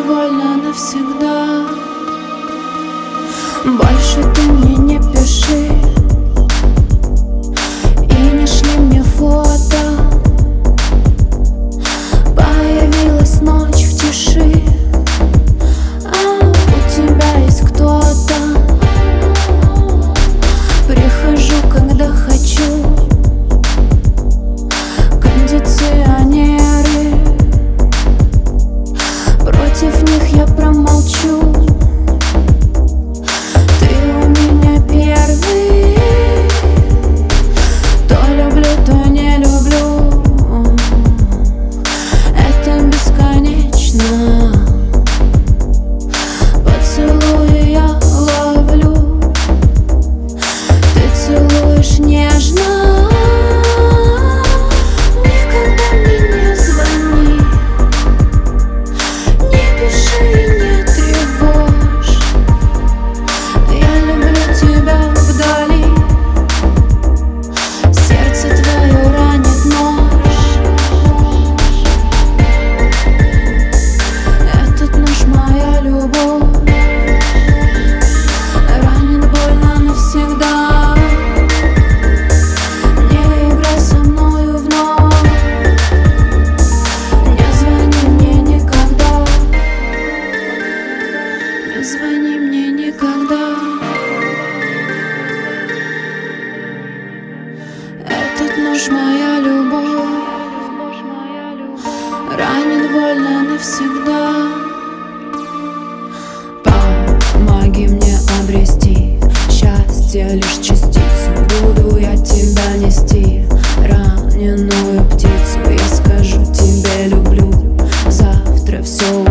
больно навсегда. Больше ты мне не пиши и не шли мне фото. Появилась ночь в тиши, а у тебя есть кто-то. Прихожу, когда хочу, кондиционеры, против них я промолчу. Ты у меня первый, то люблю, то не люблю. Это бесконечно. Поцелуи я ловлю, ты целуешь нежно. Никогда мне не звони, не пиши и не тревожь. Я люблю тебя вдали, сердце твое ранит нож. Этот нож моя любовь, ранит больно навсегда. Не играй со мною вновь, не звони мне никогда, не звони мне никогда. Этот нож моя любовь, ранит больно навсегда. Помоги мне обрести счастье, лишь частицу. Буду я тебя нести, раненую птицу. Я скажу тебе люблю, завтра все